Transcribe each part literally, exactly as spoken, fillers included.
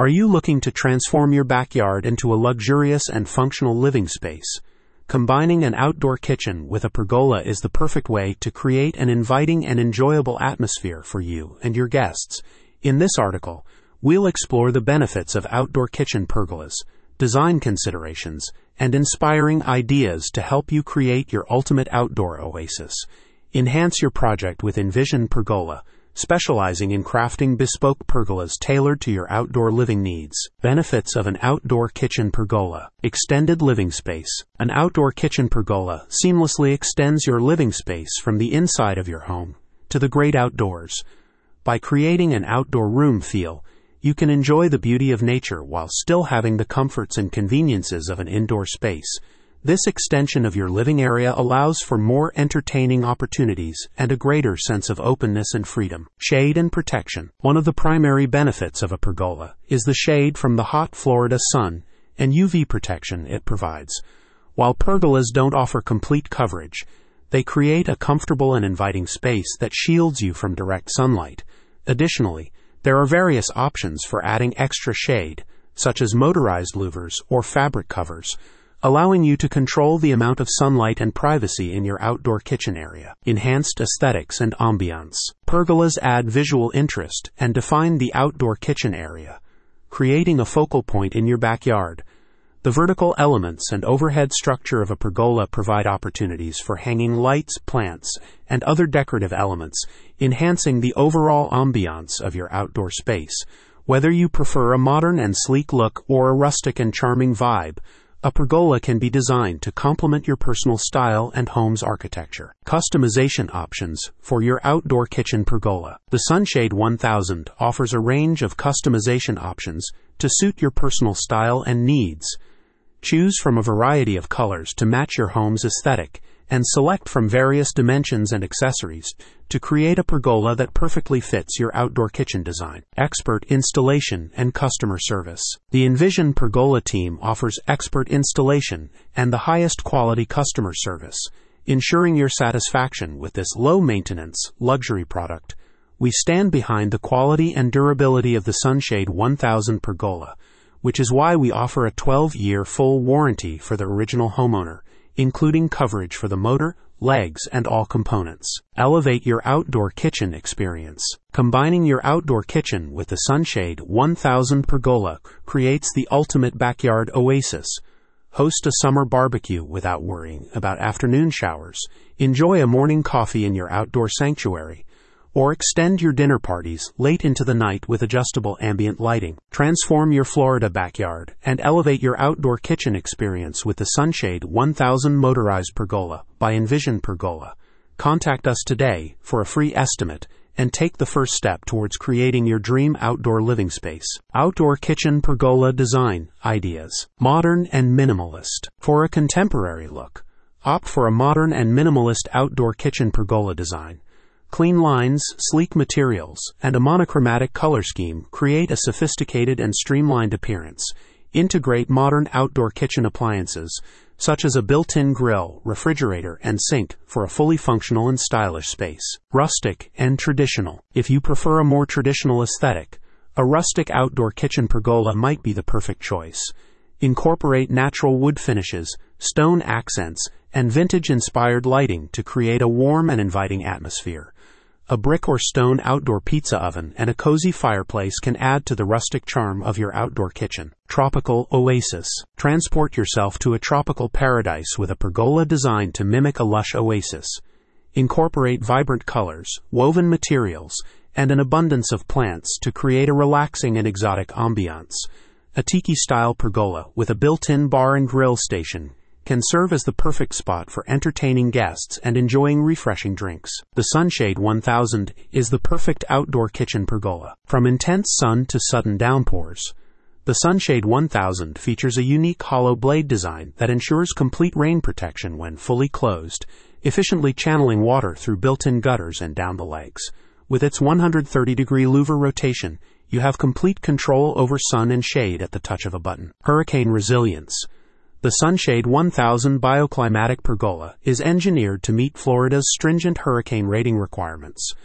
Are you looking to transform your backyard into a luxurious and functional living space? Combining an outdoor kitchen with a pergola is the perfect way to create an inviting and enjoyable atmosphere for you and your guests. In this article, we'll explore the benefits of outdoor kitchen pergolas, design considerations, and inspiring ideas to help you create your ultimate outdoor oasis. Enhance your project with Envision Pergola, specializing in crafting bespoke pergolas tailored to your outdoor living needs. Benefits of an outdoor kitchen pergola. Extended living space. An outdoor kitchen pergola seamlessly extends your living space from the inside of your home to the great outdoors. By creating an outdoor room feel, you can enjoy the beauty of nature while still having the comforts and conveniences of an indoor space. This extension of your living area allows for more entertaining opportunities and a greater sense of openness and freedom. Shade and protection. One of the primary benefits of a pergola is the shade from the hot Florida sun and U V protection it provides. While pergolas don't offer complete coverage, they create a comfortable and inviting space that shields you from direct sunlight. Additionally, there are various options for adding extra shade, such as motorized louvers or fabric covers, allowing you to control the amount of sunlight and privacy in your outdoor kitchen area. Enhanced aesthetics and ambiance. Pergolas add visual interest and define the outdoor kitchen area, creating a focal point in your backyard. The vertical elements and overhead structure of a pergola provide opportunities for hanging lights, plants, and other decorative elements, enhancing the overall ambiance of your outdoor space. Whether you prefer a modern and sleek look or a rustic and charming vibe, a pergola can be designed to complement your personal style and home's architecture. Customization options for your outdoor kitchen pergola. The Sunshade one thousand offers a range of customization options to suit your personal style and needs. Choose from a variety of colors to match your home's aesthetic, and select from various dimensions and accessories to create a pergola that perfectly fits your outdoor kitchen design. Expert installation and customer service. The Envision Pergola team offers expert installation and the highest quality customer service, ensuring your satisfaction with this low-maintenance, luxury product. We stand behind the quality and durability of the Sunshade one thousand Pergola, which is why we offer a twelve-year full warranty for the original homeowner, including coverage for the motor, legs, and all components. Elevate your outdoor kitchen experience. Combining your outdoor kitchen with the Sunshade one thousand Pergola creates the ultimate backyard oasis. Host a summer barbecue without worrying about afternoon showers. Enjoy a morning coffee in your outdoor sanctuary, or extend your dinner parties late into the night with adjustable ambient lighting. Transform your Florida backyard and elevate your outdoor kitchen experience with the Sunshade one thousand Motorized Pergola by Envision Pergola. Contact us today for a free estimate and take the first step towards creating your dream outdoor living space. Outdoor kitchen pergola design ideas. Modern and minimalist. For a contemporary look, opt for a modern and minimalist outdoor kitchen pergola design. Clean lines, sleek materials, and a monochromatic color scheme create a sophisticated and streamlined appearance. Integrate modern outdoor kitchen appliances, such as a built-in grill, refrigerator, and sink for a fully functional and stylish space. Rustic and traditional. If you prefer a more traditional aesthetic, a rustic outdoor kitchen pergola might be the perfect choice. Incorporate natural wood finishes, stone accents, and vintage-inspired lighting to create a warm and inviting atmosphere. A brick or stone outdoor pizza oven and a cozy fireplace can add to the rustic charm of your outdoor kitchen. Tropical oasis. Transport yourself to a tropical paradise with a pergola designed to mimic a lush oasis. Incorporate vibrant colors, woven materials, and an abundance of plants to create a relaxing and exotic ambiance. A tiki-style pergola with a built-in bar and grill station can serve as the perfect spot for entertaining guests and enjoying refreshing drinks. The Sunshade one thousand is the perfect outdoor kitchen pergola. From intense sun to sudden downpours, the Sunshade one thousand features a unique hollow blade design that ensures complete rain protection when fully closed, efficiently channeling water through built-in gutters and down the legs. With its one hundred thirty degree louver rotation, you have complete control over sun and shade at the touch of a button. Hurricane resilience. The Sunshade one thousand Bioclimatic Pergola is engineered to meet Florida's stringent hurricane rating requirements.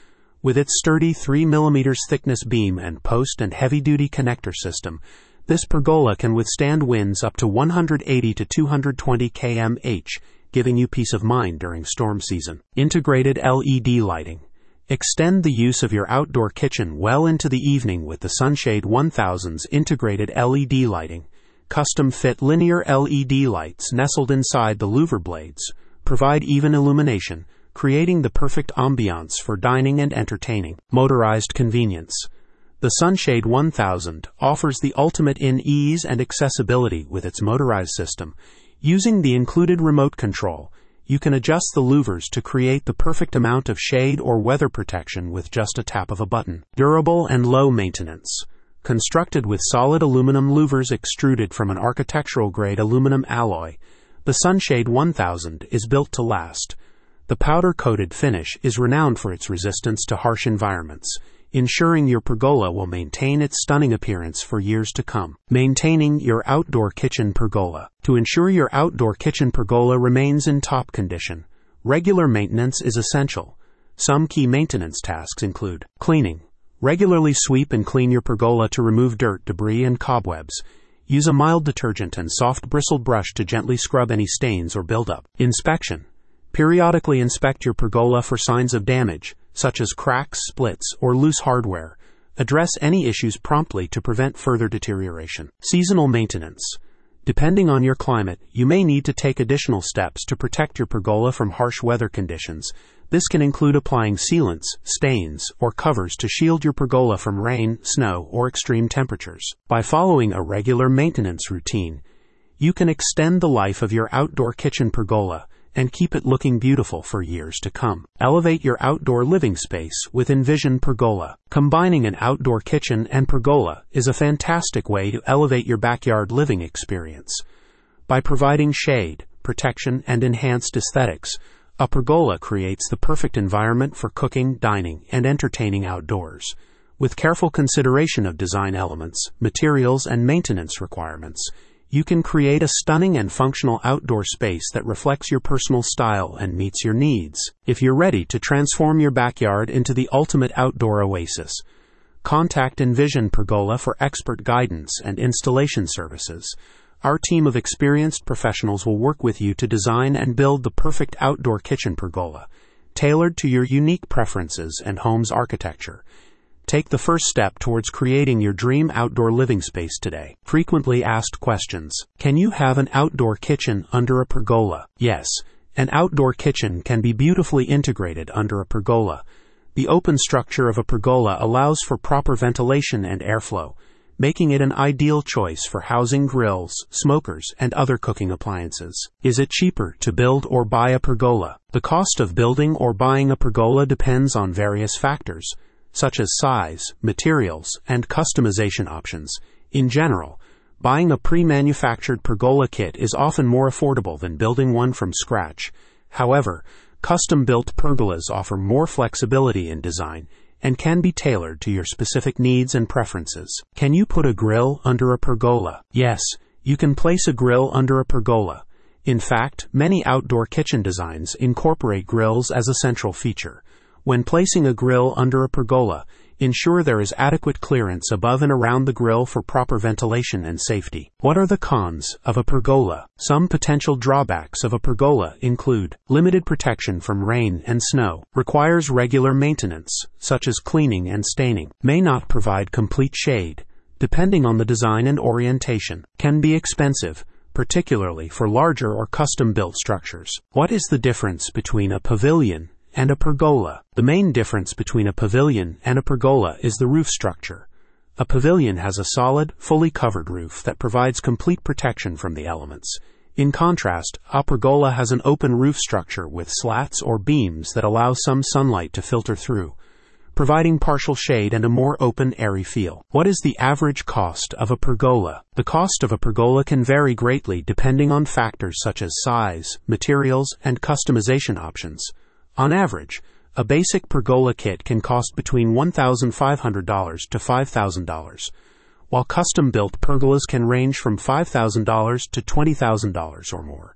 With its sturdy three millimeter thickness beam and post and heavy-duty connector system, this pergola can withstand winds up to one hundred eighty to two hundred twenty kilometers per hour, giving you peace of mind during storm season. Integrated L E D lighting. Extend the use of your outdoor kitchen well into the evening with the Sunshade one thousand's integrated L E D lighting. Custom-fit linear L E D lights nestled inside the louver blades provide even illumination, creating the perfect ambiance for dining and entertaining. Motorized convenience. The Sunshade one thousand offers the ultimate in ease and accessibility with its motorized system. Using the included remote control, you can adjust the louvers to create the perfect amount of shade or weather protection with just a tap of a button. Durable and low maintenance. Constructed with solid aluminum louvers extruded from an architectural-grade aluminum alloy, the Sunshade one thousand is built to last. The powder-coated finish is renowned for its resistance to harsh environments, ensuring your pergola will maintain its stunning appearance for years to come. Maintaining your outdoor kitchen pergola. To ensure your outdoor kitchen pergola remains in top condition, regular maintenance is essential. Some key maintenance tasks include cleaning. Regularly sweep and clean your pergola to remove dirt, debris, and cobwebs. Use a mild detergent and soft bristled brush to gently scrub any stains or buildup. Inspection. Periodically inspect your pergola for signs of damage, such as cracks, splits, or loose hardware. Address any issues promptly to prevent further deterioration. Seasonal maintenance. Depending on your climate, you may need to take additional steps to protect your pergola from harsh weather conditions. This can include applying sealants, stains, or covers to shield your pergola from rain, snow, or extreme temperatures. By following a regular maintenance routine, you can extend the life of your outdoor kitchen pergola and keep it looking beautiful for years to come. Elevate your outdoor living space with Envision Pergola. Combining an outdoor kitchen and pergola is a fantastic way to elevate your backyard living experience. By providing shade, protection, and enhanced aesthetics, a pergola creates the perfect environment for cooking, dining, and entertaining outdoors. With careful consideration of design elements, materials, and maintenance requirements, you can create a stunning and functional outdoor space that reflects your personal style and meets your needs. If you're ready to transform your backyard into the ultimate outdoor oasis, contact Envision Pergola for expert guidance and installation services. Our team of experienced professionals will work with you to design and build the perfect outdoor kitchen pergola, tailored to your unique preferences and home's architecture. Take the first step towards creating your dream outdoor living space today. Frequently asked questions. Can you have an outdoor kitchen under a pergola? Yes, an outdoor kitchen can be beautifully integrated under a pergola. The open structure of a pergola allows for proper ventilation and airflow, making it an ideal choice for housing grills, smokers, and other cooking appliances. Is it cheaper to build or buy a pergola? The cost of building or buying a pergola depends on various factors, such as size, materials, and customization options. In general, buying a pre-manufactured pergola kit is often more affordable than building one from scratch. However, custom-built pergolas offer more flexibility in design and can be tailored to your specific needs and preferences. Can you put a grill under a pergola? Yes, you can place a grill under a pergola. In fact, many outdoor kitchen designs incorporate grills as a central feature. When placing a grill under a pergola, ensure there is adequate clearance above and around the grill for proper ventilation and safety. What are the cons of a pergola? Some potential drawbacks of a pergola include limited protection from rain and snow, requires regular maintenance, such as cleaning and staining, may not provide complete shade, depending on the design and orientation, can be expensive, particularly for larger or custom-built structures. What is the difference between a pavilion and a pergola? The main difference between a pavilion and a pergola is the roof structure. A pavilion has a solid, fully covered roof that provides complete protection from the elements. In contrast, a pergola has an open roof structure with slats or beams that allow some sunlight to filter through, providing partial shade and a more open, airy feel. What is the average cost of a pergola? The cost of a pergola can vary greatly depending on factors such as size, materials, and customization options. On average, a basic pergola kit can cost between one thousand five hundred dollars to five thousand dollars, while custom-built pergolas can range from five thousand dollars to twenty thousand dollars or more.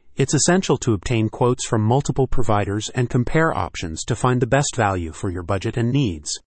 It's essential to obtain quotes from multiple providers and compare options to find the best value for your budget and needs.